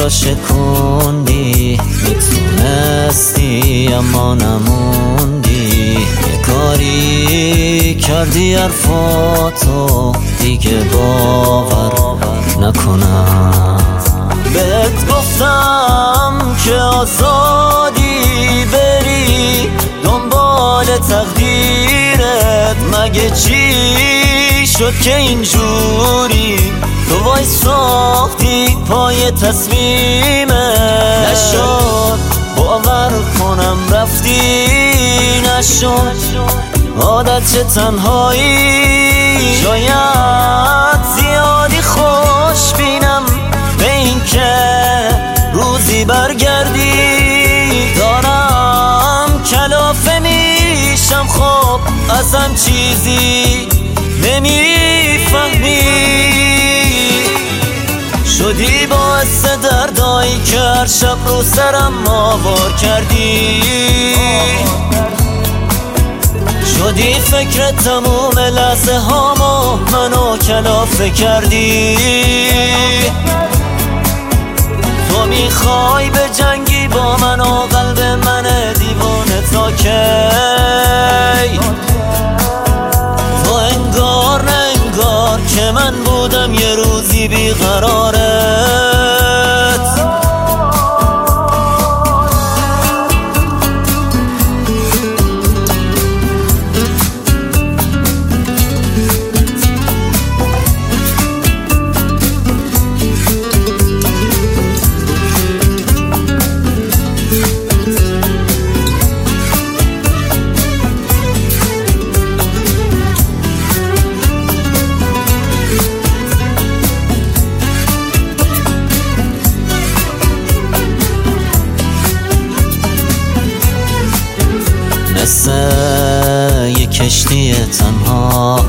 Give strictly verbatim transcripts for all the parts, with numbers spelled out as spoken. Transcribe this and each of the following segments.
رو شکوندی، میتونستی اما نموندی. یه کاری کردی حرفاتو دیگه باور نکنم. بهت گفتم که آزادی بری دنبال تقدیرت، مگه چی شد که اینجوری تو وای ساختی پای تصمیمت؟ نشد باور کنم رفتی، نشد عادت چه تنهایی. شاید زیادی خوش بینم به این که روزی برگردی. دارم کلافه میشم خب ازم چیزی نمیفهمی. شدی باعث دردایی که هر شب رو سرم آوار کردی. شدی فکر تموم لحظه هامو منو کلافه کردی. تو میخوای به جنگی با من و قلب من دیوانه تا کی؟ تو انگار نه انگار که من بودم یه روزی بیقرارت. مثل یه کشتی تنها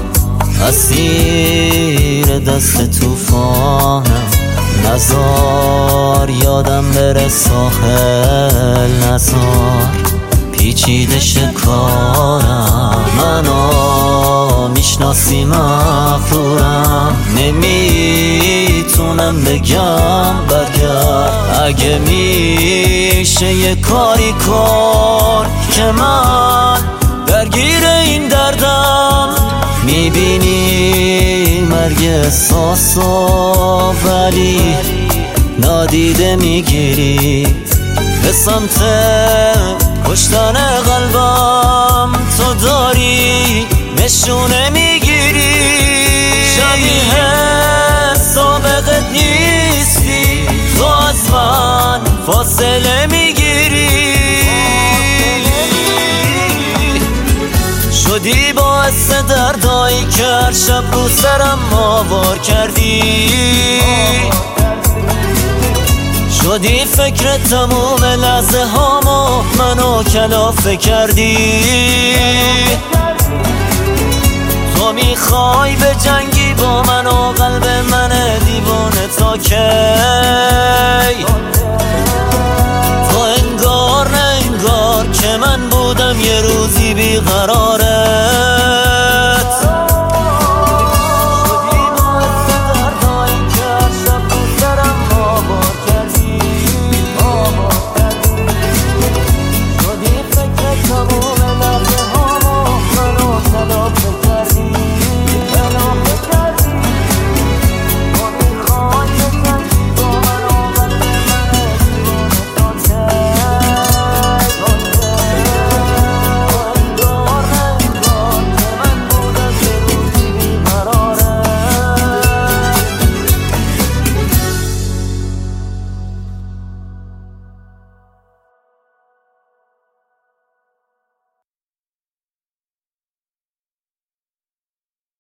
اسیر دست توفانم. نزار یادم بره ساحل، نزار پیچیده شکارم. منو میشناسی مغرورم، نمیتونم بگم برگرد. اگه میشه یه کاری کن که من درگیر این دردم. میبینی مرگ احساسو ولی نادیده میگیری. به سمت کشتن قلبم تو داری نشونه میگیری. شبیه سابقت نیستی، تو از من فاصله میگیری. شدی باعث دردایی که هر شب رو سرم آوار کردی. شدی فکر تموم لحظه هامو منو کلافه کردی. تو میخوای به جنگی با من و قلب من دیوانه تا کی؟ تو انگار نه انگار که من بودم یه روزی بیقراره.